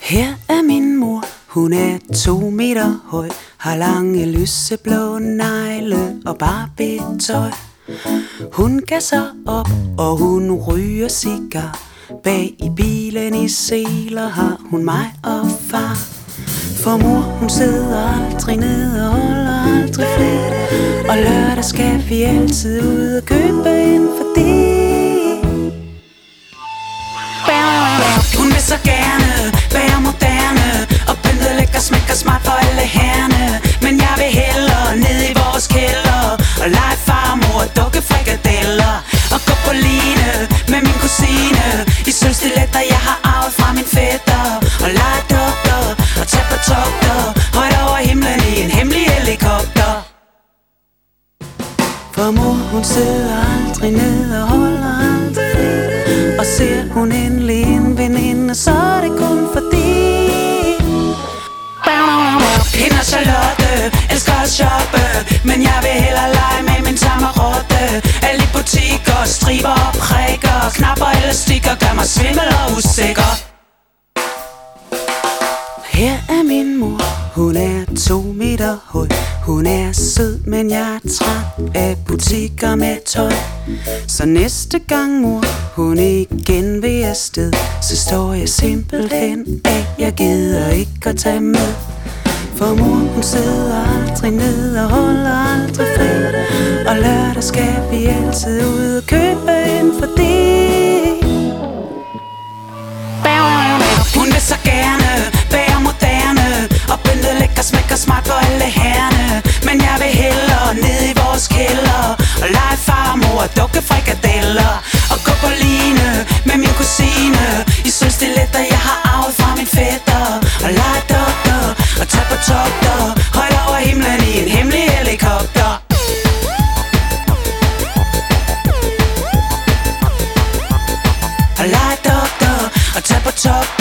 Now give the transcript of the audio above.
Her er min mor, hun er 2 meter høj, har lange lyseblå negle og Barbie-tøj. Hun gasser op, og hun ryger cigar. Bag i bilen i seler har hun mig og far. For mor, hun sidder aldrig ned og holder aldrig fri. Og lørdag skal vi altid ud og købe ind, fordi hun vil så gerne være moderne og pynte lækker, smækker smart for alle herrene. Men jeg vil hellere ned i vores kælder og lege farmor, dukke frikadeller og gå på line med min kusine i sølvstiletter, jeg har arvet fra min fætter. Og lege doktor og tage på togter højt over himlen i en hemmelig helikopter. For mor, hun sidder aldrig ned og holder aldrig fri. Og ser hun endelig en veninde, så er det kun fordi hende og Charlotte elsker at shoppe, men jeg vil hellere lege med min tammerotte. Alle i butikker, striber og prikker, knapper og elastikker gør mig svimmel og usikker. Her er min mor, hun er 2 meter høj. Hun er sød, men jeg er træt af butikker med tøj. Så næste gang mor, hun igen vil afsted, så står jeg simpelthen af, jeg gider ikke at tage med. For mor, hun sidder aldrig ned og holder aldrig fri. Og lørdag skal vi altid ud og købe ind, fordi hun vil så gerne være moderne og pynte lækker, smækker smart for alle herrene. Men jeg vil hellere ned i vores kælder og lege farmor, dukke frikadeller og gå på line med min kusine i sølvstiletter, jeg har arvet fra min fætter. Og lege doktor og tage på togter højt over himlen i en hemmelig helikopter. Og lege doktor og tage på togter